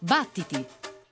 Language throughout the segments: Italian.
Battiti!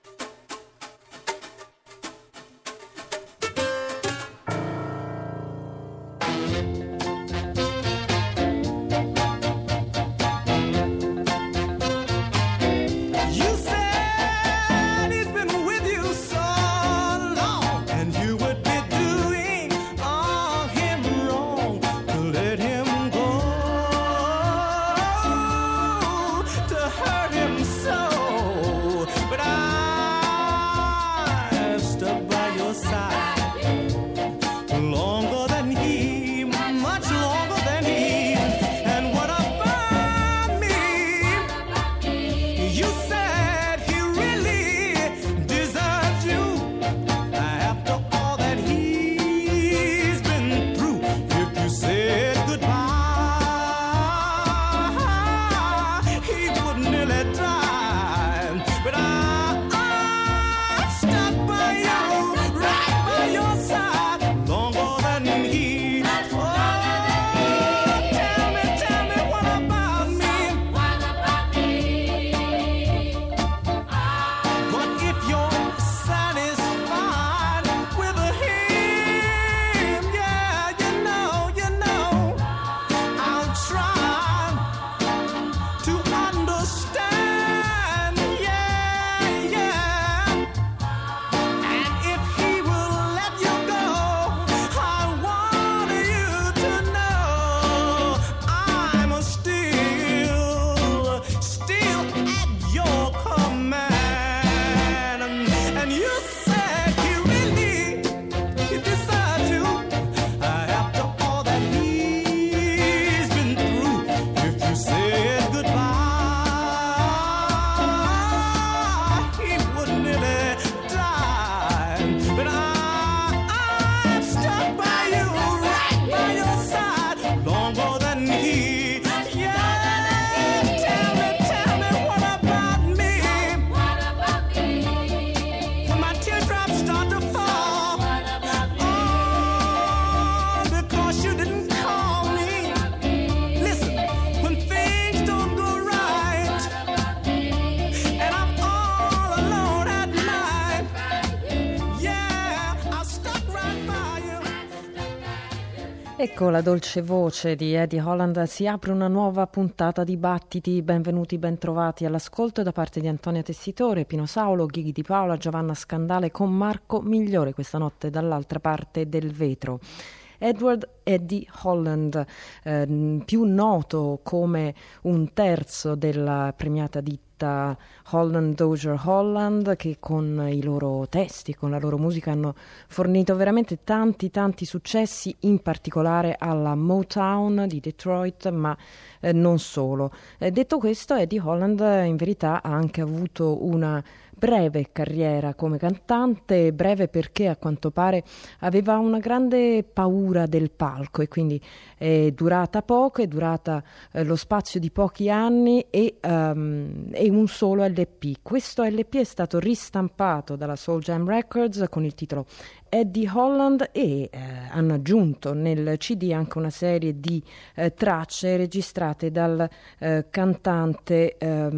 Ecco la dolce voce di Eddie Holland, si apre una nuova puntata di Battiti, benvenuti, bentrovati all'ascolto da parte di Antonia Tessitore, Pino Saulo, Ghighi Di Paola, Giovanna Scandale con Marco Migliore questa notte dall'altra parte del vetro. Edward Eddie Holland, più noto come un terzo della premiata ditta Holland Dozier Holland, che con i loro testi, con la loro musica hanno fornito veramente tanti successi, in particolare alla Motown di Detroit, ma non solo. Detto questo, Eddie Holland in verità ha anche avuto una breve carriera come cantante, breve perché a quanto pare aveva una grande paura del palco e quindi è durata poco, è durata lo spazio di pochi anni e un solo LP. Questo LP è stato ristampato dalla Soul Jam Records con il titolo Eddie Holland e hanno aggiunto nel CD anche una serie di tracce registrate dal cantante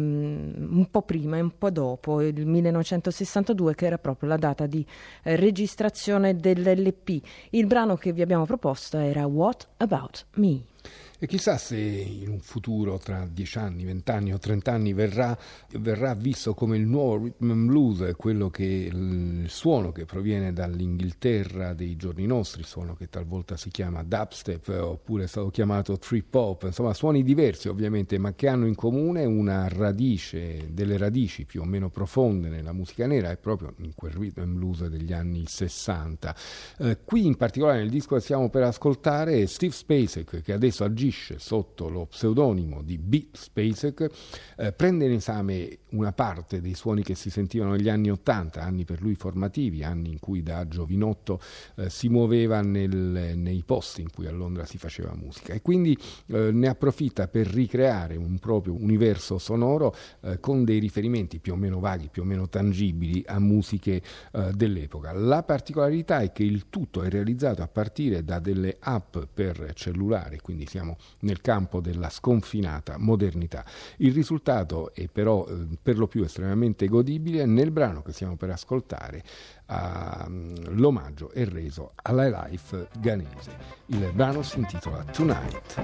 un po' prima e un po' dopo, il 1962, che era proprio la data di registrazione dell'LP. Il brano che vi abbiamo proposto era What About Me? E chissà se in un futuro, tra 10 anni, 20 anni o 30 anni, verrà visto come il nuovo rhythm and blues, quello che il suono che proviene dall'Inghilterra dei giorni nostri, suono che talvolta si chiama dubstep oppure è stato chiamato trip hop, insomma suoni diversi ovviamente, ma che hanno in comune una radice, delle radici più o meno profonde nella musica nera, è proprio in quel rhythm and blues degli anni 60. Qui in particolare nel disco che stiamo per ascoltare, Steve Spacek, che adesso agisce sotto lo pseudonimo di Beat Spacek, prende in esame una parte dei suoni che si sentivano negli anni 80, anni per lui formativi, anni in cui da giovinotto si muoveva nei posti in cui a Londra si faceva musica, e quindi ne approfitta per ricreare un proprio universo sonoro con dei riferimenti più o meno vaghi, più o meno tangibili a musiche dell'epoca. La particolarità è che il tutto è realizzato a partire da delle app per cellulare, quindi siamo nel campo della sconfinata modernità. Il risultato è però per lo più estremamente godibile. Nel brano che stiamo per ascoltare l'omaggio è reso alla life ghanese. Il brano si intitola Tonight.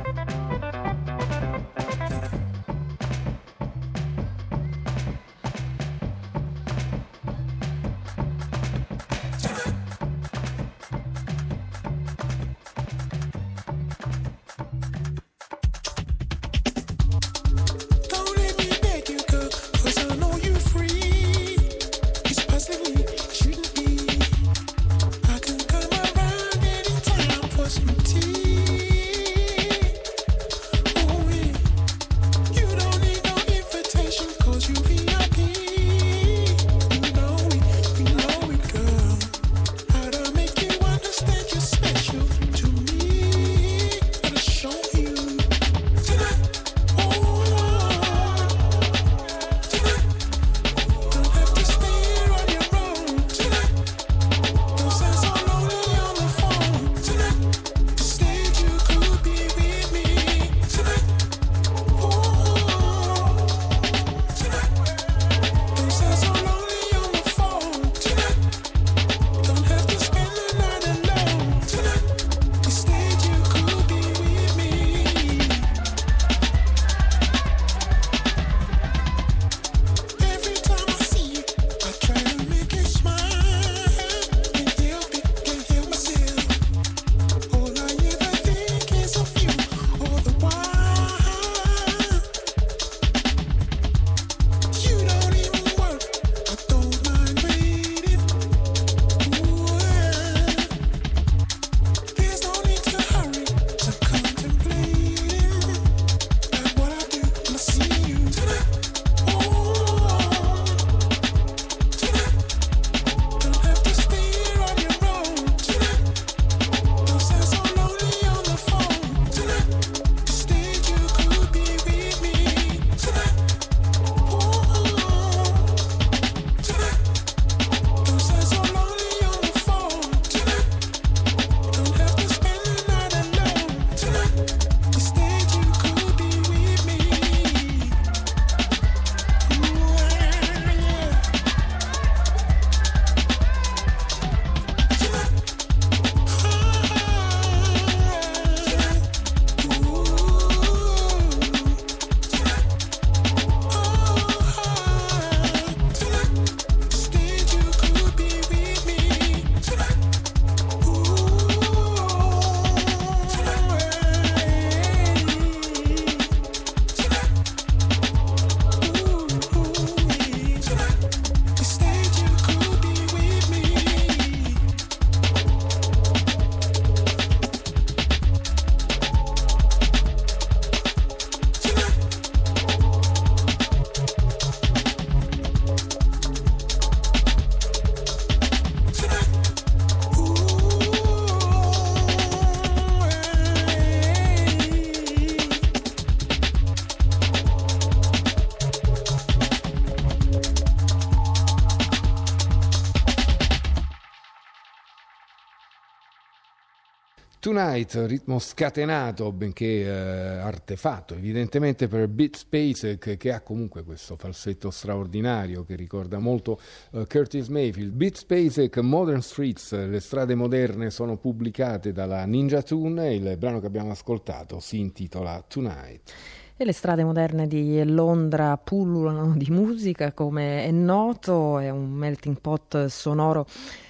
Tonight, ritmo scatenato, benché artefatto evidentemente per Beat Spacek, che ha comunque questo falsetto straordinario che ricorda molto Curtis Mayfield. Beat Spacek, Modern Streets, le strade moderne sono pubblicate dalla Ninja Tune e il brano che abbiamo ascoltato si intitola Tonight. E le strade moderne di Londra pullulano di musica, come è noto, è un melting pot sonoro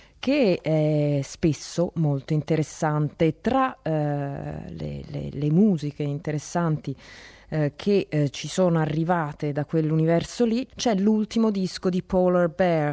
che è spesso molto interessante. Tra le musiche interessanti che ci sono arrivate da quell'universo lì c'è l'ultimo disco di Polar Bear,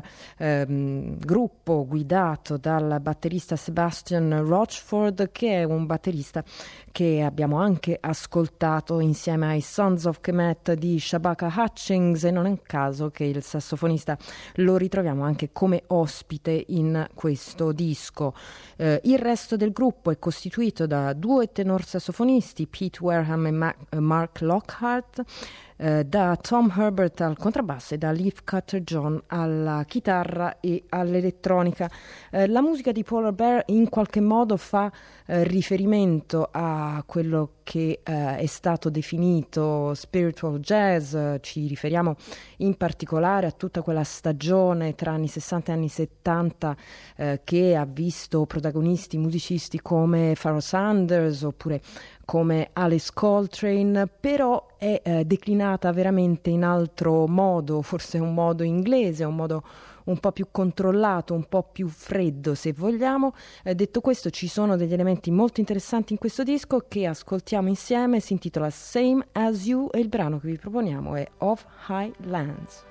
gruppo guidato dal batterista Sebastian Rochford, che è un batterista che abbiamo anche ascoltato insieme ai Sons of Kemet di Shabaka Hutchings, e non è un caso che il sassofonista lo ritroviamo anche come ospite in questo disco. Il resto del gruppo è costituito da due tenor sassofonisti, Pete Wareham e Mark Lockhart, da Tom Herbert al contrabbasso e da Leafcutter John alla chitarra e all'elettronica. La musica di Polar Bear in qualche modo fa riferimento a quello che è stato definito spiritual jazz, ci riferiamo in particolare a tutta quella stagione tra anni 60 e anni 70 che ha visto protagonisti musicisti come Pharoah Sanders oppure come Alice Coltrane, però è declinata veramente in altro modo, forse un modo inglese, un modo un po' più controllato, un po' più freddo se vogliamo. Detto questo, ci sono degli elementi molto interessanti in questo disco che ascoltiamo insieme, si intitola Same As You e il brano che vi proponiamo è Of High Lands.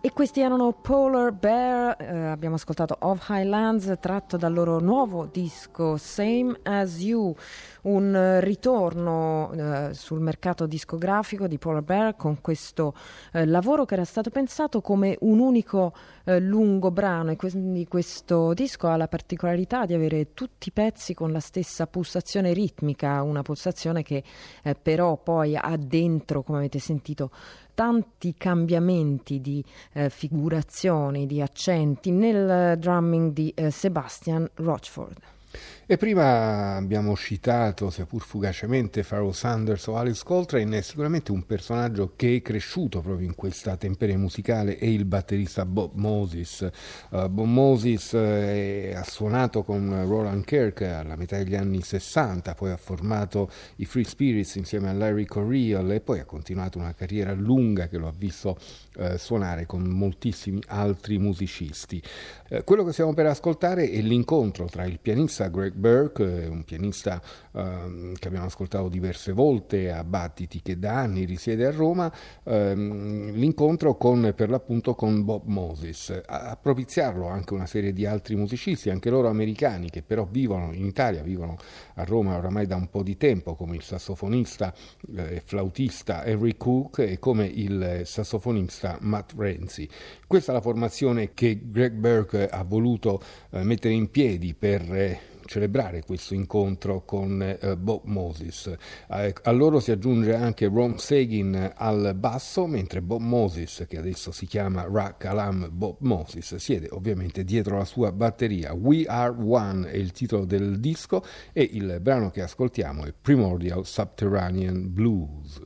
E questi erano Polar Bear, abbiamo ascoltato Of Highlands tratto dal loro nuovo disco Same As You, un ritorno sul mercato discografico di Polar Bear con questo lavoro che era stato pensato come un unico lungo brano, e quindi questo disco ha la particolarità di avere tutti i pezzi con la stessa pulsazione ritmica, una pulsazione che però poi ha dentro, come avete sentito, tanti cambiamenti di figurazioni, di accenti nel drumming di Sebastian Rochford. E prima abbiamo citato, sia pur fugacemente, Pharoah Sanders o Alice Coltrane. È sicuramente un personaggio che è cresciuto proprio in questa temperie musicale, è il batterista Bob Moses. Bob Moses ha suonato con Roland Kirk alla metà degli anni 60, poi ha formato i Free Spirits insieme a Larry Coryell e poi ha continuato una carriera lunga che lo ha visto suonare con moltissimi altri musicisti. Quello che stiamo per ascoltare è l'incontro tra il pianista Greg Burke, un pianista che abbiamo ascoltato diverse volte a Battiti, che da anni risiede a Roma, l'incontro per l'appunto con Bob Moses. A propiziarlo anche una serie di altri musicisti, anche loro americani, che però vivono in Italia, vivono a Roma oramai da un po' di tempo, come il sassofonista e flautista Henry Cook e come il sassofonista Matt Renzi. Questa è la formazione che Greg Burke ha voluto mettere in piedi per celebrare questo incontro con Bob Moses. A loro si aggiunge anche Ron Sagin al basso, mentre Bob Moses, che adesso si chiama Ra Kalam Bob Moses, siede ovviamente dietro la sua batteria. We Are One è il titolo del disco e il brano che ascoltiamo è Primordial Subterranean Blues.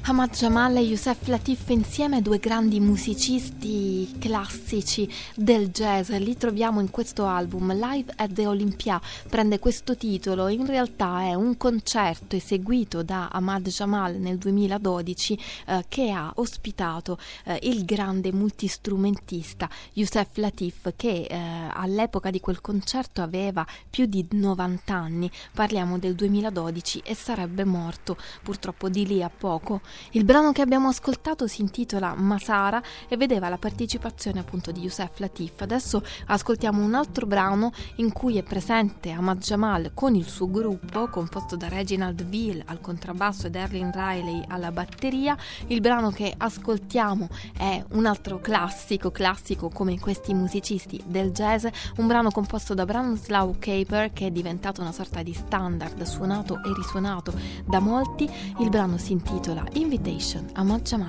Ahmad Jamal e Yusef Lateef insieme, due grandi musicisti classici del jazz. Li troviamo in questo album Live at the Olympia, prende questo titolo. In realtà è un concerto eseguito da Ahmad Jamal nel 2012 che ha ospitato il grande multistrumentista Yusef Lateef, che all'epoca di quel concerto aveva più di 90 anni. Parliamo del 2012 e sarebbe morto purtroppo di lì a poco. Il brano che abbiamo ascoltato si intitola Masara e vedeva la partecipazione appunto di Yusef Lateef. Adesso ascoltiamo un altro brano in cui è presente Ahmad Jamal con il suo gruppo composto da Reginald Veal al contrabbasso ed Erlin Riley alla batteria. Il brano che ascoltiamo è un altro classico come questi musicisti del jazz, un brano composto da Branislaw Kaper che è diventato una sorta di standard suonato e risuonato da molti. Il brano si intitola Invitation, Ahmad Jamal.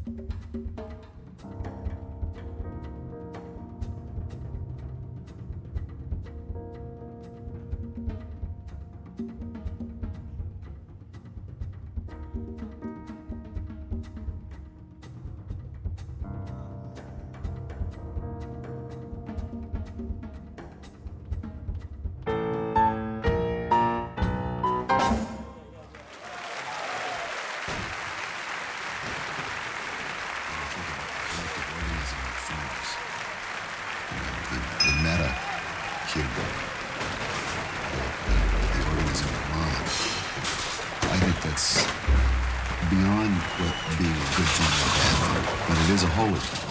Beyond what being a good thing or a bad thing, but it is a holy thing.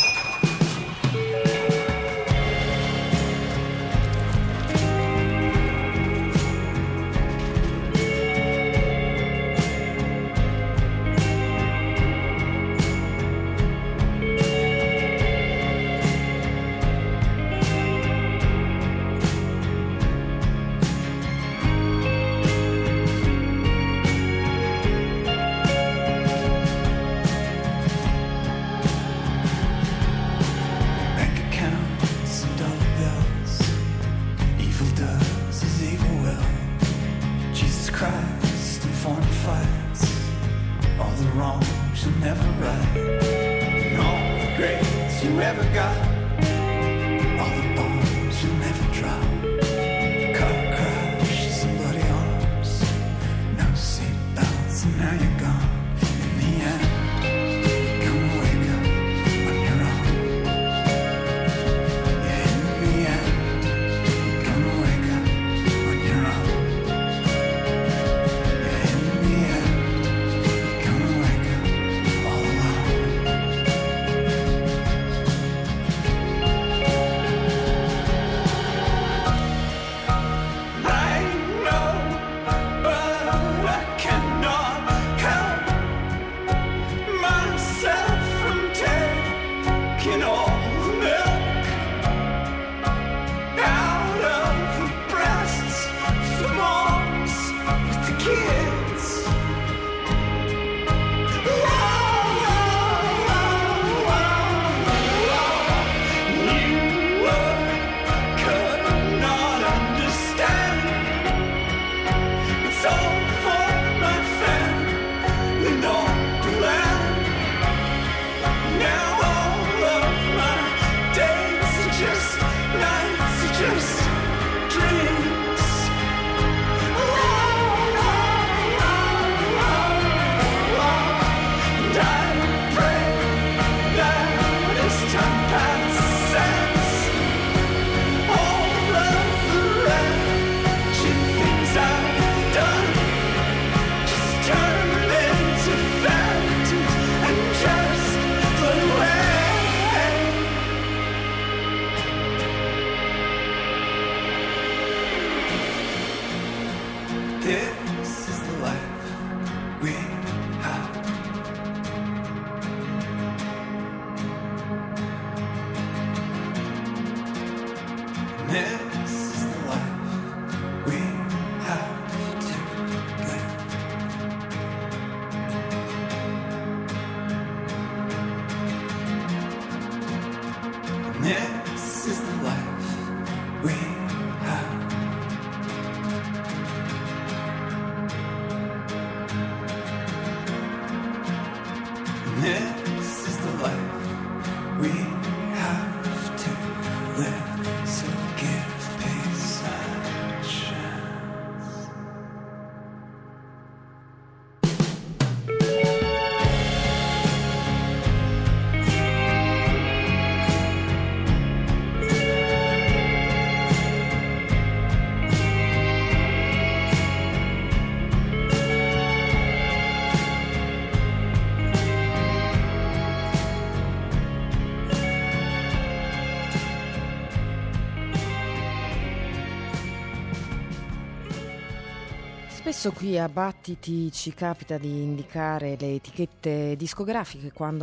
Spesso qui a Battiti ci capita di indicare le etichette discografiche quando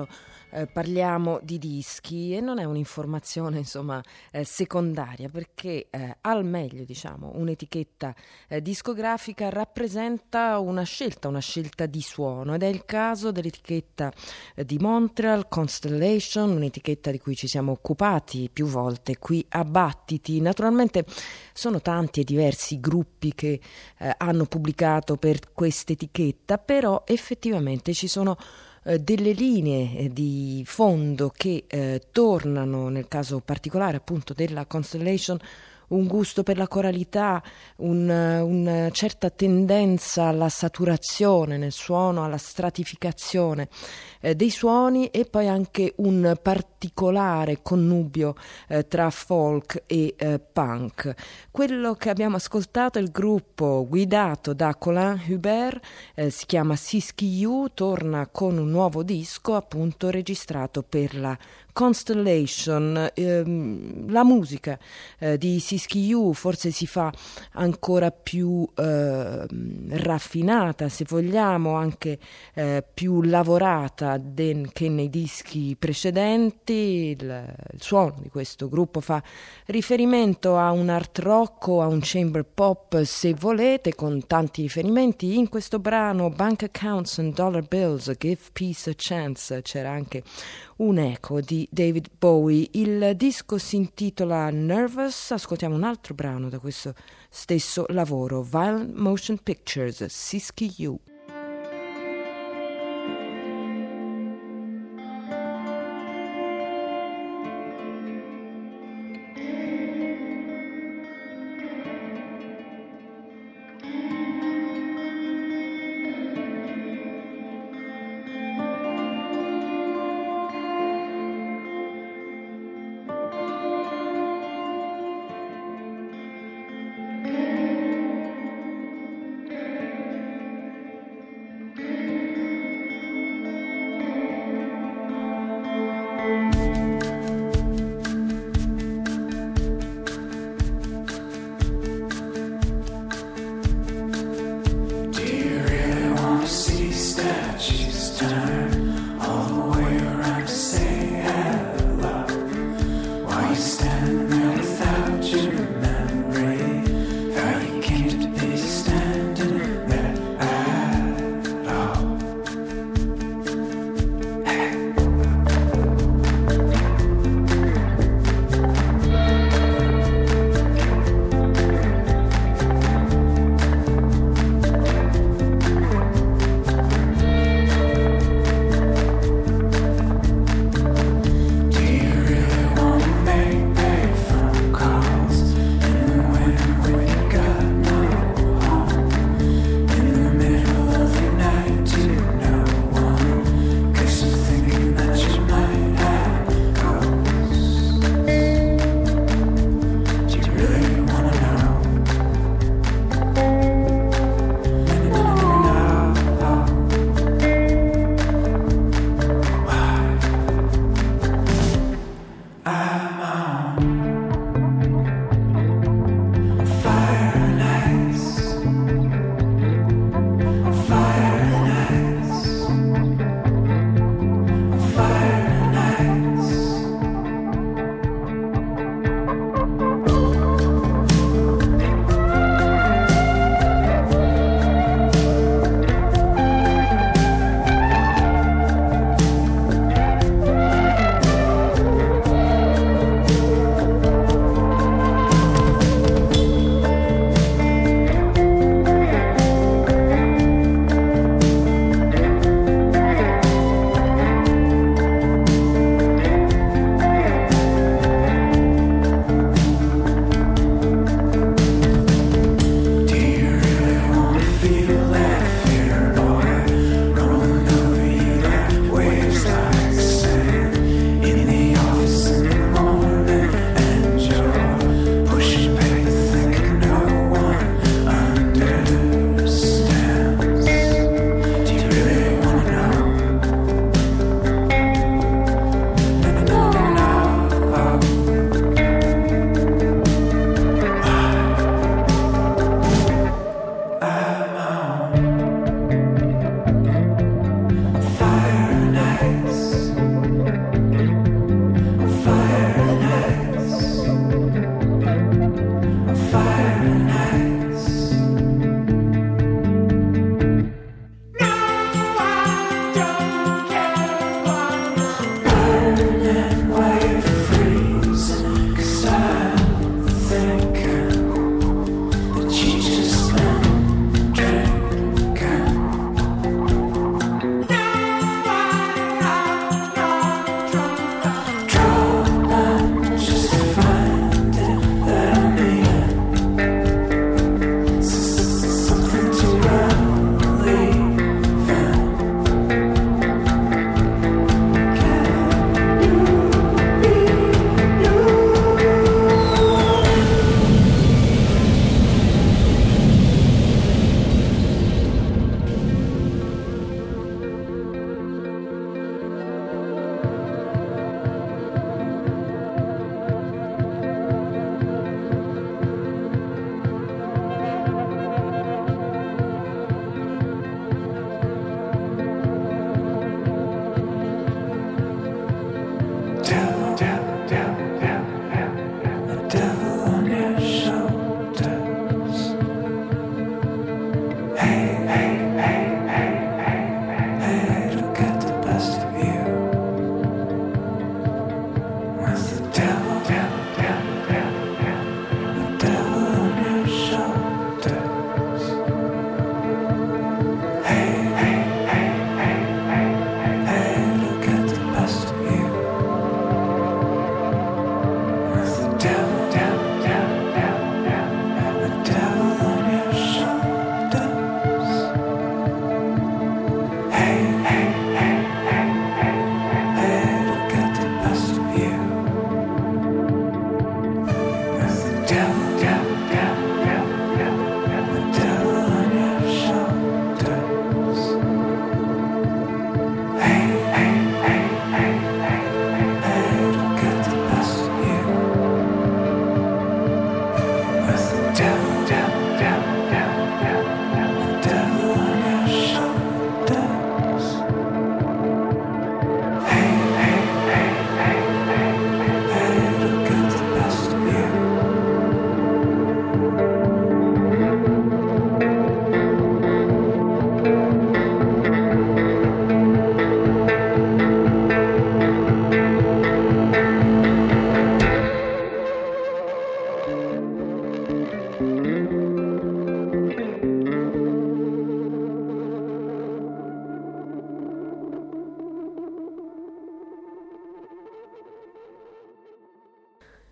parliamo di dischi e non è un'informazione secondaria, perché al meglio un'etichetta discografica rappresenta una scelta di suono, ed è il caso dell'etichetta di Montreal, Constellation, un'etichetta di cui ci siamo occupati più volte qui a Battiti. Naturalmente sono tanti e diversi gruppi che hanno pubblicato per questa etichetta, però effettivamente ci sono delle linee di fondo che tornano, nel caso particolare appunto della Constellation, un gusto per la coralità, una certa tendenza alla saturazione nel suono, alla stratificazione dei suoni, e poi anche un particolare connubio tra folk e punk. Quello che abbiamo ascoltato è il gruppo guidato da Colin Hubert, si chiama Siskiyou, torna con un nuovo disco appunto registrato per la Constellation. La musica di Siskiyou forse si fa ancora più raffinata, se vogliamo, anche più lavorata che nei dischi precedenti. Il suono di questo gruppo fa riferimento a un art rock o a un chamber pop, se volete, con tanti riferimenti. In questo brano Bank Accounts and Dollar Bills, Give Peace a Chance, c'era anche un eco di David Bowie. Il disco si intitola Nervous. Ascoltiamo un altro brano da questo stesso lavoro, Violent Motion Pictures, Siskiyou.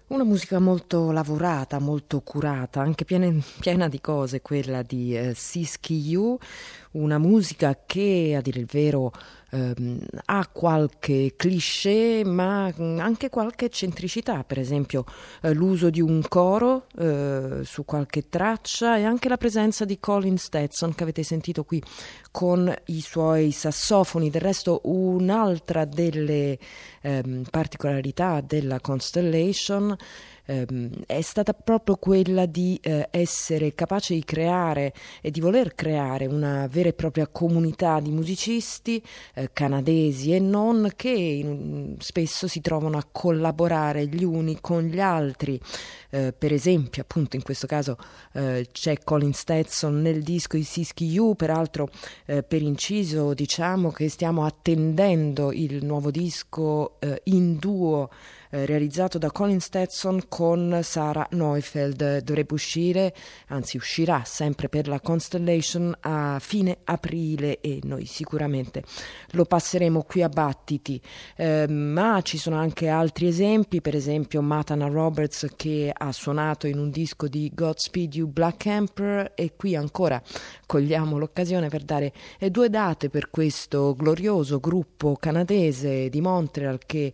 Una musica molto lavorata, molto curata, anche piena di cose, quella di Siskiyou You, una musica che, a dire il vero, ha qualche cliché, ma anche qualche eccentricità, per esempio l'uso di un coro su qualche traccia e anche la presenza di Colin Stetson, che avete sentito qui con i suoi sassofoni. Del resto, un'altra delle particolarità della Constellation è stata proprio quella di essere capace di creare e di voler creare una vera e propria comunità di musicisti canadesi e non, che spesso si trovano a collaborare gli uni con gli altri. Per esempio, appunto, in questo caso c'è Colin Stetson nel disco di Siskiyou You, peraltro per inciso diciamo che stiamo attendendo il nuovo disco in duo realizzato da Colin Stetson con Sarah Neufeld. Dovrebbe uscire, anzi uscirà sempre per la Constellation a fine aprile e noi sicuramente lo passeremo qui a battiti, ma ci sono anche altri esempi, per esempio Matana Roberts, che ha suonato in un disco di Godspeed You Black Emperor, e qui ancora cogliamo l'occasione per dare due date per questo glorioso gruppo canadese di Montreal che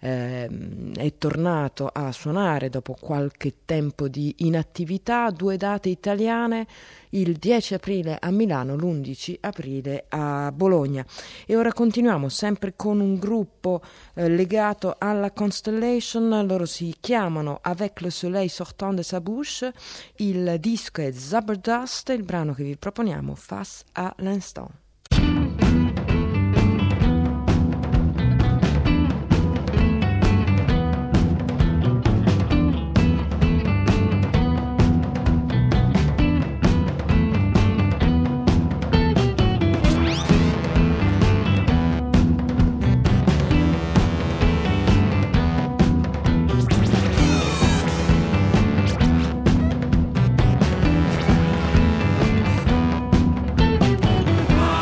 è tornato a suonare dopo qualche tempo di inattività. Due date italiane, il 10 aprile a Milano, l'11 aprile a Bologna. E ora continuiamo sempre con un gruppo legato alla Constellation. Loro si chiamano Avec le soleil sortant de sa bouche, il disco è Zabardust, il brano che vi proponiamo Face à l'instant. Ah!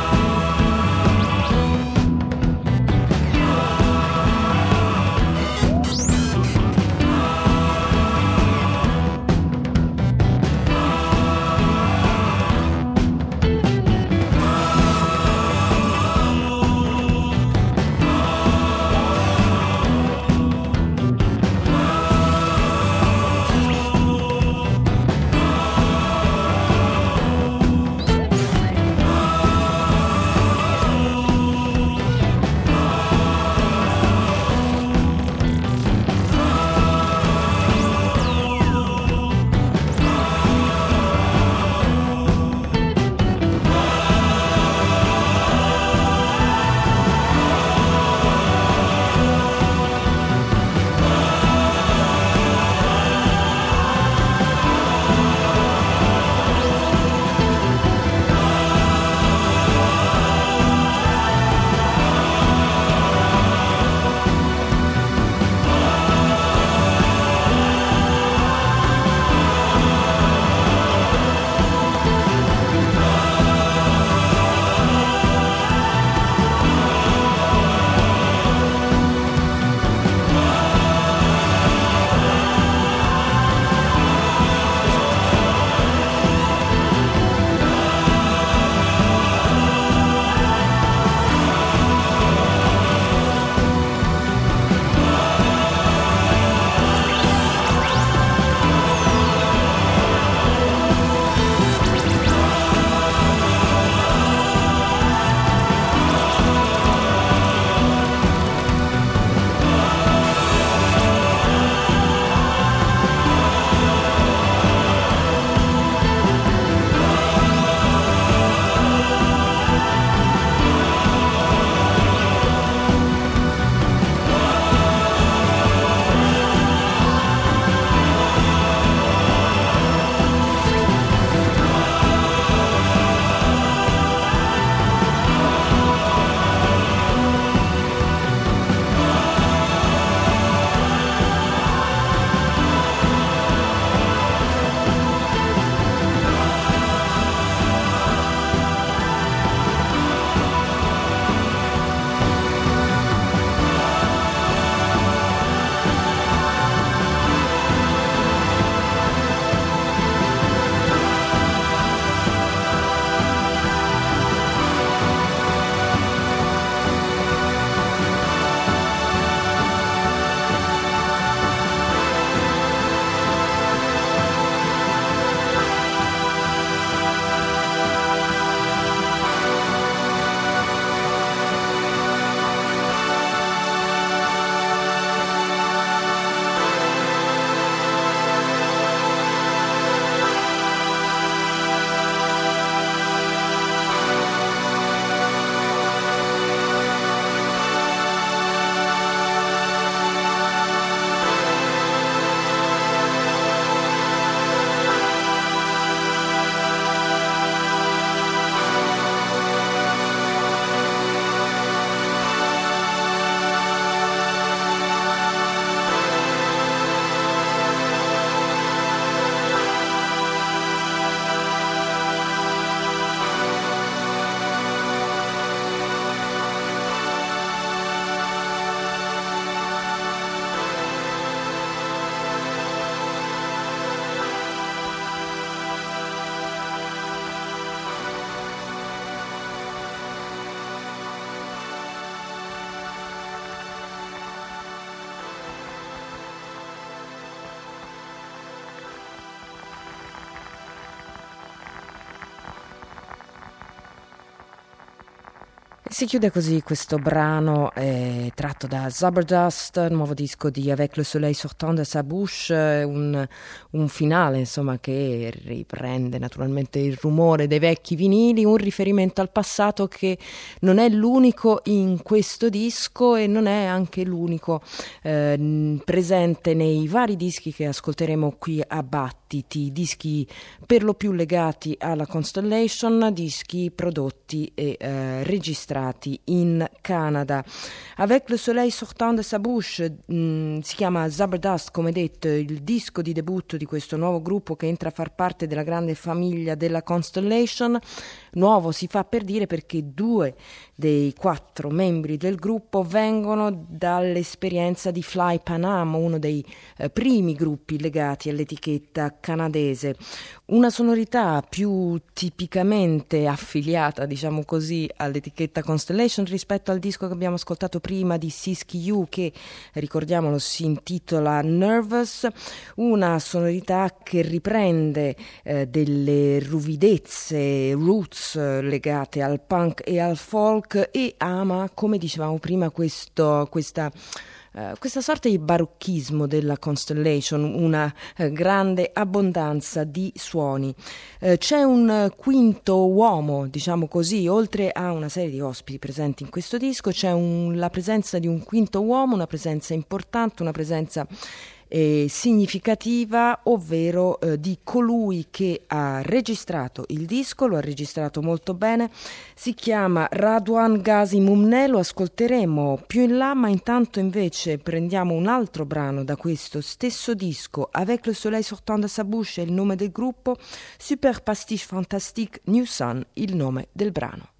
Si chiude così questo brano tratto da Zabardust, nuovo disco di Avec le soleil sortant de sa bouche, un finale insomma che riprende naturalmente il rumore dei vecchi vinili, un riferimento al passato che non è l'unico in questo disco e non è anche l'unico presente nei vari dischi che ascolteremo qui a Battiti, dischi per lo più legati alla Constellation, dischi prodotti e registrati in Canada. Avec le soleil sortant de sa bouche si chiama Zabardust, come detto, il disco di debutto di questo nuovo gruppo che entra a far parte della grande famiglia della Constellation. Nuovo si fa per dire perché 2 dei 4 membri del gruppo vengono dall'esperienza di Fly Pan Am, uno dei primi gruppi legati all'etichetta canadese. Una sonorità più tipicamente affiliata, diciamo così, all'etichetta Constellation rispetto al disco che abbiamo ascoltato prima di Siskiyou, che, ricordiamolo, si intitola Nervous, una sonorità che riprende delle ruvidezze, roots legate al punk e al folk e ama, come dicevamo prima, questa sorta di barocchismo della Constellation, una grande abbondanza di suoni. C'è un quinto uomo, diciamo così, oltre a una serie di ospiti presenti in questo disco, c'è la presenza di un quinto uomo, una presenza importante, una presenza significativa, ovvero di colui che ha registrato il disco, lo ha registrato molto bene, si chiama Radwan Ghazi Mumne, lo ascolteremo più in là, ma intanto invece prendiamo un altro brano da questo stesso disco, Avec le soleil sortant de sa bouche è il nome del gruppo, Super Pastiche Fantastique New Sun il nome del brano.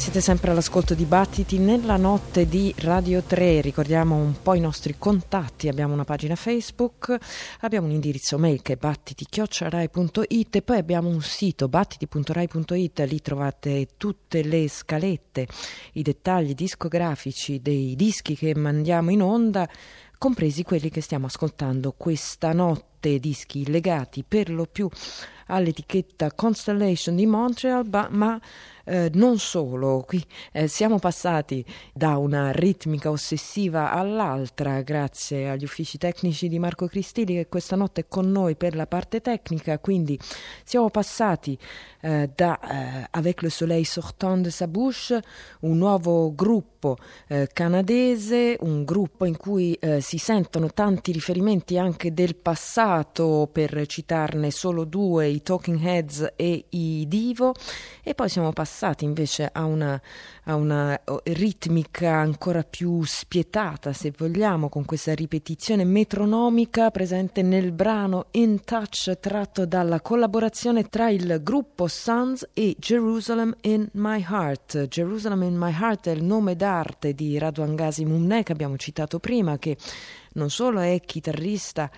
Siete sempre all'ascolto di Battiti nella notte di Radio 3. Ricordiamo un po' i nostri contatti: abbiamo una pagina Facebook, abbiamo un indirizzo mail che è battiti@rai.it e poi abbiamo un sito battiti.rai.it. Lì trovate tutte le scalette, i dettagli discografici dei dischi che mandiamo in onda, compresi quelli che stiamo ascoltando questa notte, dischi legati per lo più all'etichetta Constellation di Montreal, ma non solo. Qui siamo passati da una ritmica ossessiva all'altra grazie agli uffici tecnici di Marco Cristilli, che questa notte è con noi per la parte tecnica. Quindi siamo passati da Avec le soleil sortant de sa bouche, un nuovo gruppo canadese, un gruppo in cui si sentono tanti riferimenti anche del passato, per citarne solo due, i Talking Heads e i Divo, e poi siamo passati invece a una ritmica ancora più spietata, se vogliamo, con questa ripetizione metronomica presente nel brano In Touch, tratto dalla collaborazione tra il gruppo Sons e Jerusalem in My Heart. Jerusalem in My Heart è il nome d'arte di Radovan Ghazi Mumne, che abbiamo citato prima, che non solo è chitarrista,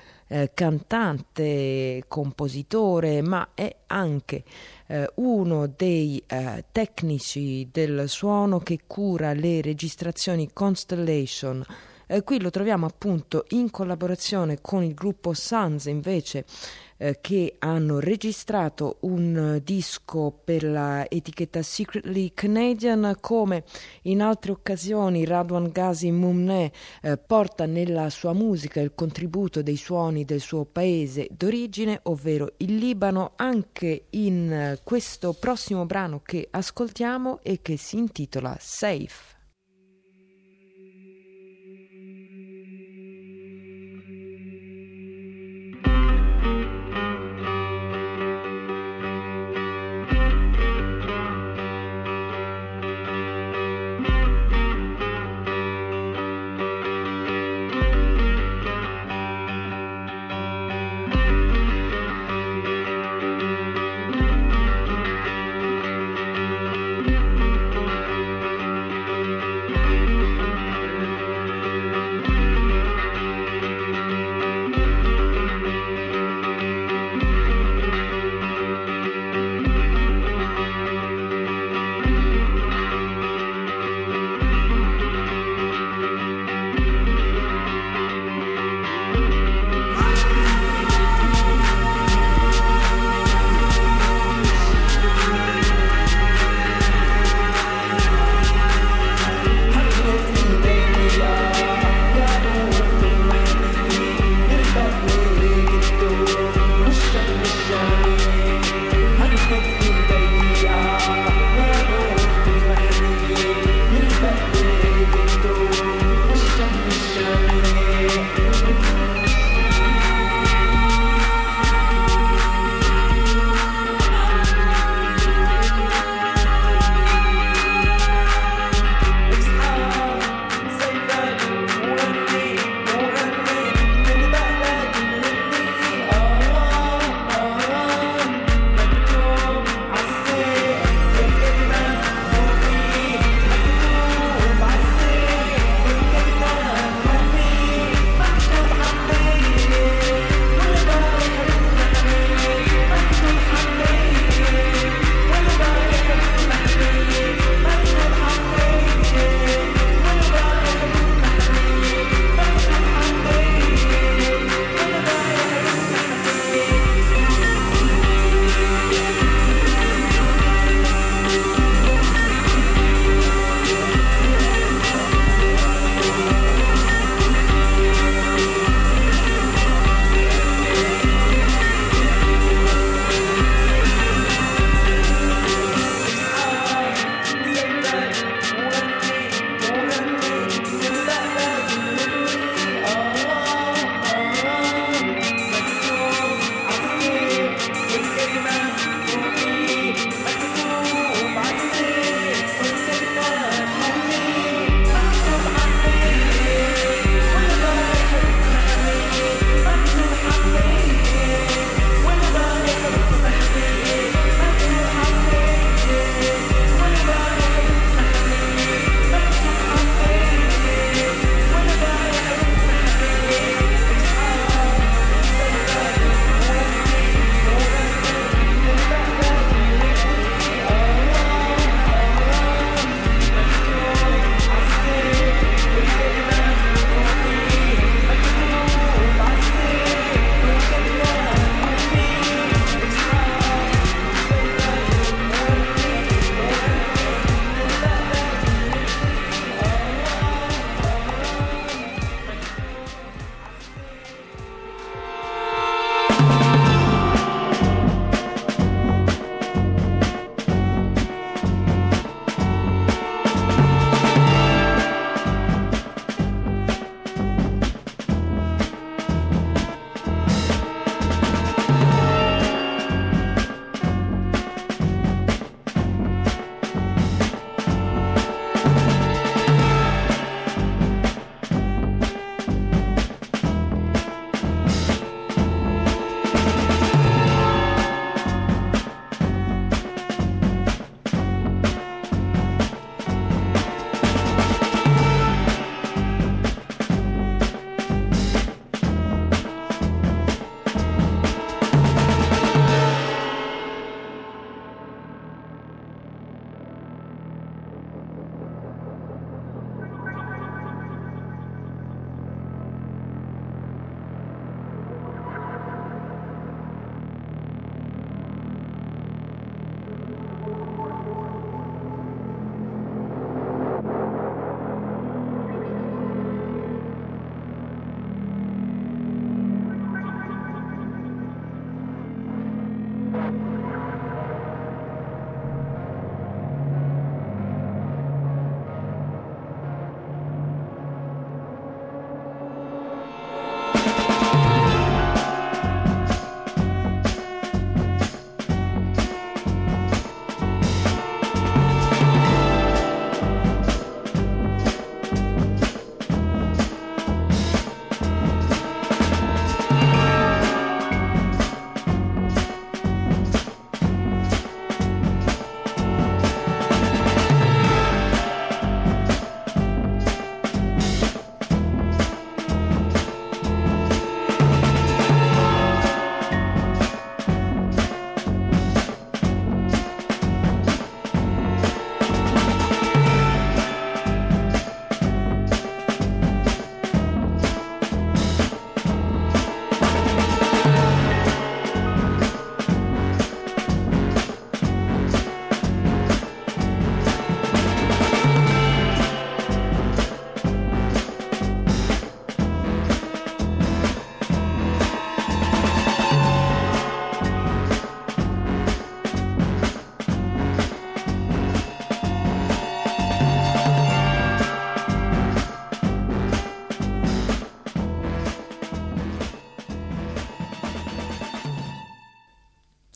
cantante, compositore, ma è anche uno dei tecnici del suono che cura le registrazioni Constellation. Qui lo troviamo appunto in collaborazione con il gruppo Sons, invece, che hanno registrato un disco per la etichetta Secretly Canadian. Come in altre occasioni, Radovan Ghazi Mumne porta nella sua musica il contributo dei suoni del suo paese d'origine, ovvero il Libano, anche in questo prossimo brano che ascoltiamo e che si intitola Safe.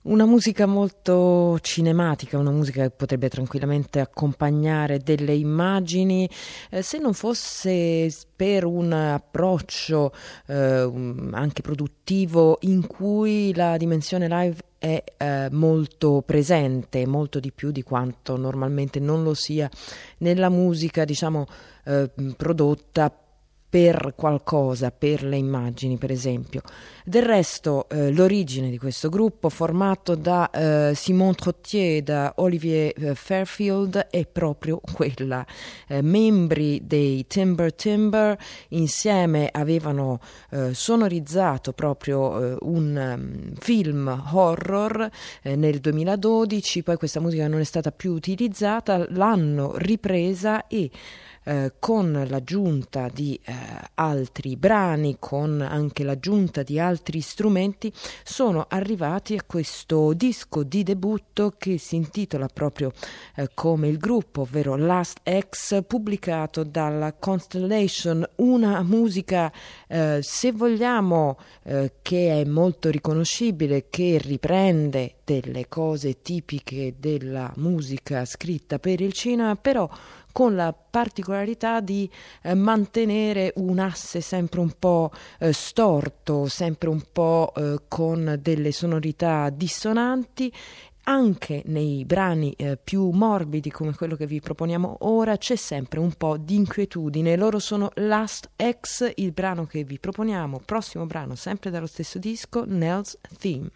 Una musica molto cinematica, una musica che potrebbe tranquillamente accompagnare delle immagini, se non fosse per un approccio anche produttivo in cui la dimensione live è molto presente, molto di più di quanto normalmente non lo sia nella musica, diciamo, prodotta per qualcosa, per le immagini per esempio. Del resto l'origine di questo gruppo formato da Simon Trottier e da Olivier Fairfield è proprio quella. Membri dei Timber insieme avevano sonorizzato proprio un film horror nel 2012, poi questa musica non è stata più utilizzata, l'hanno ripresa e con l'aggiunta di altri brani, con anche l'aggiunta di altri strumenti, sono arrivati a questo disco di debutto che si intitola proprio come il gruppo, ovvero Last X, pubblicato dalla Constellation, una musica se vogliamo che è molto riconoscibile, che riprende delle cose tipiche della musica scritta per il cinema, però con la particolarità di mantenere un asse sempre un po' storto, sempre un po' con delle sonorità dissonanti. Anche nei brani più morbidi come quello che vi proponiamo ora c'è sempre un po' di inquietudine. Loro sono Last X, il brano che vi proponiamo, prossimo brano sempre dallo stesso disco, Nell's Theme.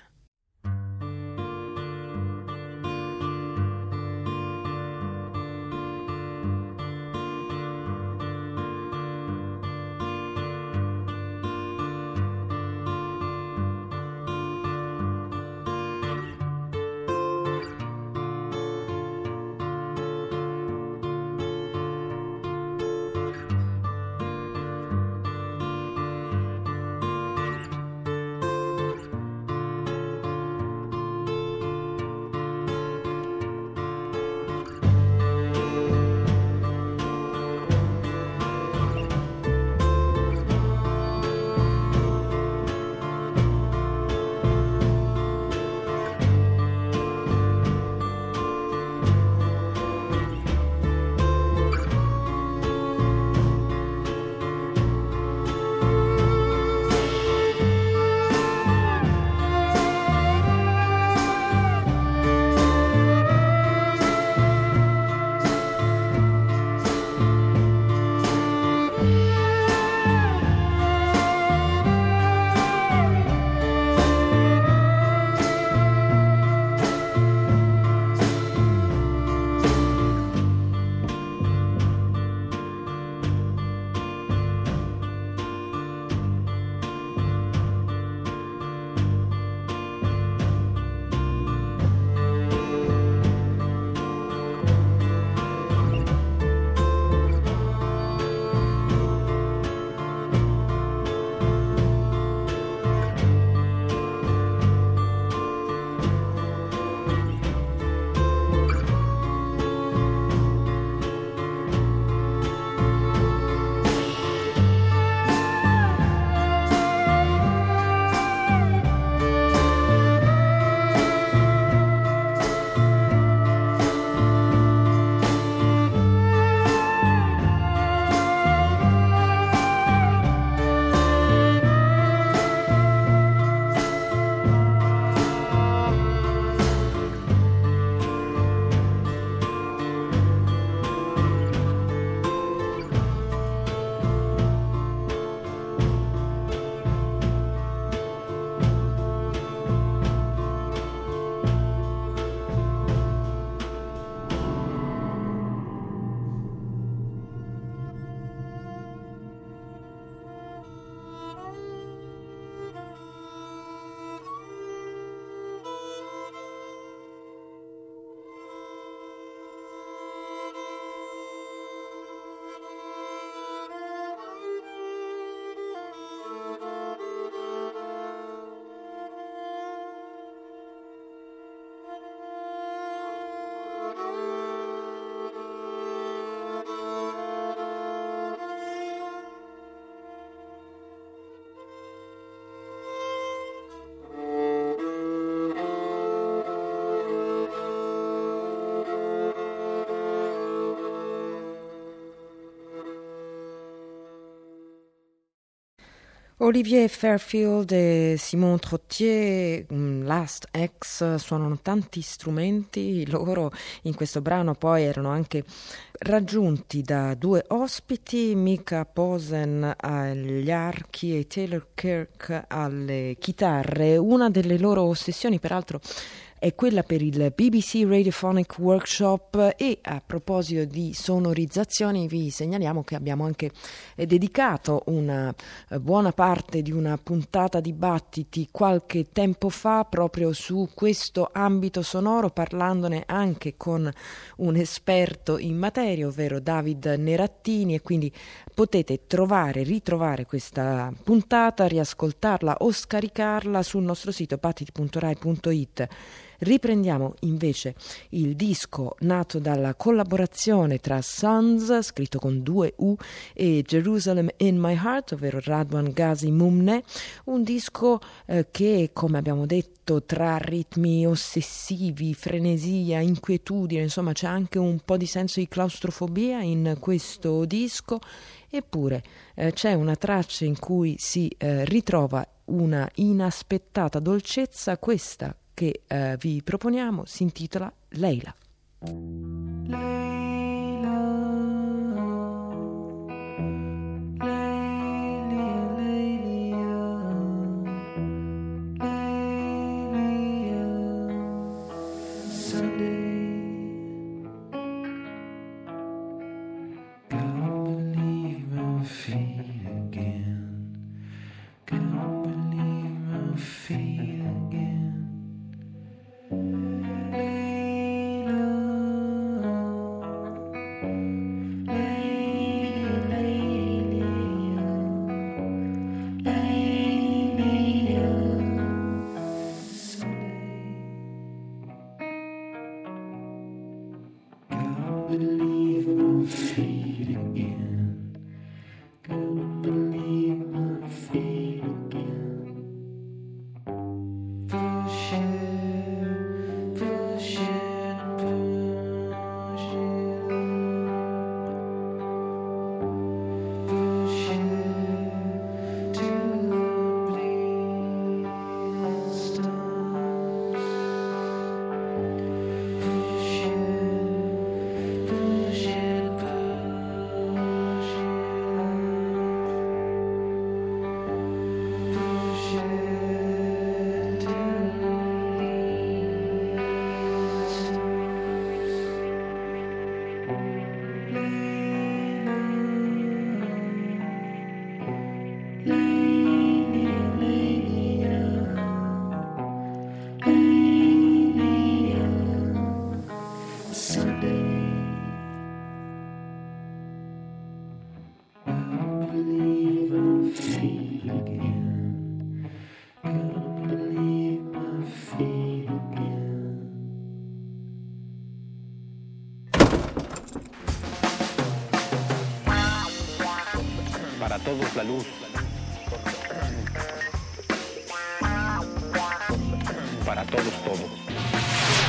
Olivier Fairfield e Simon Trottier, Last X, suonano tanti strumenti. Loro in questo brano poi erano anche raggiunti da due ospiti, Mika Posen agli archi e Taylor Kirk alle chitarre. Una delle loro ossessioni, peraltro, è quella per il BBC Radiophonic Workshop. E a proposito di sonorizzazioni vi segnaliamo che abbiamo anche dedicato una buona parte di una puntata di Battiti qualche tempo fa proprio su questo ambito sonoro, parlandone anche con un esperto in materia, ovvero David Nerattini, e quindi potete ritrovare questa puntata, riascoltarla o scaricarla sul nostro sito battiti.rai.it. Riprendiamo invece il disco nato dalla collaborazione tra Sons, scritto con 2 U, e Jerusalem in My Heart, ovvero Radwan Ghazi Mumne, un disco che, come abbiamo detto, tra ritmi ossessivi, frenesia, inquietudine, insomma c'è anche un po' di senso di claustrofobia in questo disco. Eppure c'è una traccia in cui si ritrova una inaspettata dolcezza. Questa che vi proponiamo si intitola Leila. Para todos la luz. Para todos todo.